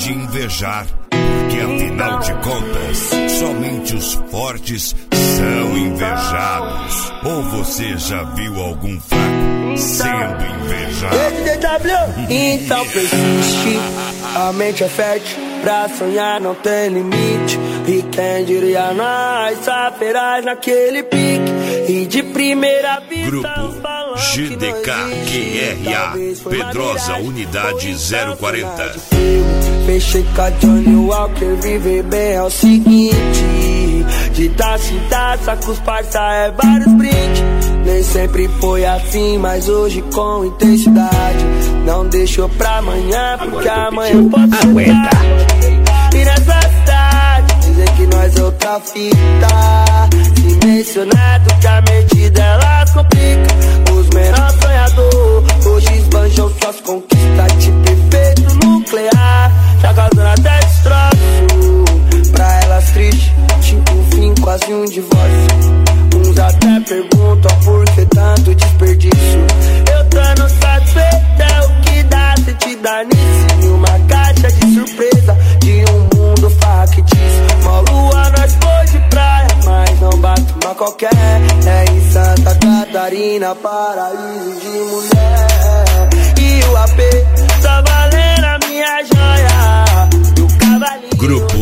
de invejar, porque afinal de contas, somente os fortes são invejados. Ou você já viu algum fraco sendo invejado? Então persiste, a mente é fértil, pra sonhar não tem limite. E quem diria nós, saberás naquele pique. E de primeira vista Grupo GDK-QRA, Pedrosa Unidade 040. Fechei com a Johnny Walker, viver bem é o seguinte: de taça em taça com os parça é vários brindes. Nem sempre foi assim, mas hoje com intensidade. Não deixou pra amanhã, porque amanhã pode ser. E nessa cidade, dizem que nós é outra fita. Se mencionado que a medida ela complica. Os menores sonhadores hoje esbanjam suas conquistas. Tipo efeito nuclear, já causando até destroço. Pra elas triste, tipo um fim, quase um divórcio. Uns até perguntam por que tanto desperdício. Eu tô no satisfeito, é o que dá sentida nisso. Em uma caixa de surpresa, de um mundo factício. Uma lua nós foi de praia, mas não bate uma qualquer. É em Santa Catarina, paraíso de mulher. E o AP tá valendo a minha joia. Grupo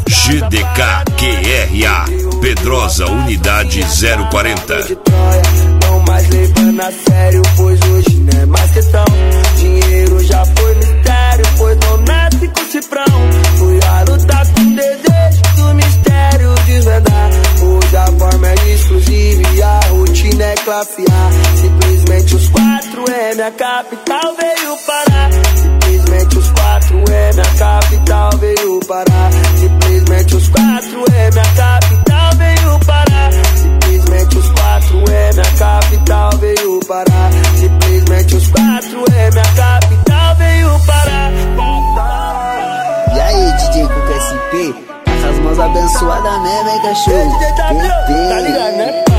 GDK-QRA, Pedrosa Unidade 040. Não mais levando a sério, pois hoje não é mais questão. Dinheiro já foi mistério, pois não nasce com cifrão. Fui a lutar com desejo do mistério desvendar. Hoje a forma é exclusiva e a rotina é classe A. Simplesmente os 4M, a capital veio parar. Simplesmente os 4M, a capital veio parar. Simplesmente os 4M, a capital veio parar. Simplesmente os 4M, a capital veio parar. Simplesmente os 4M, a capital veio parar. E aí, DJ Cuca SP? Essas mãos abençoadas, né, vem cachorro? Tá ligado, né?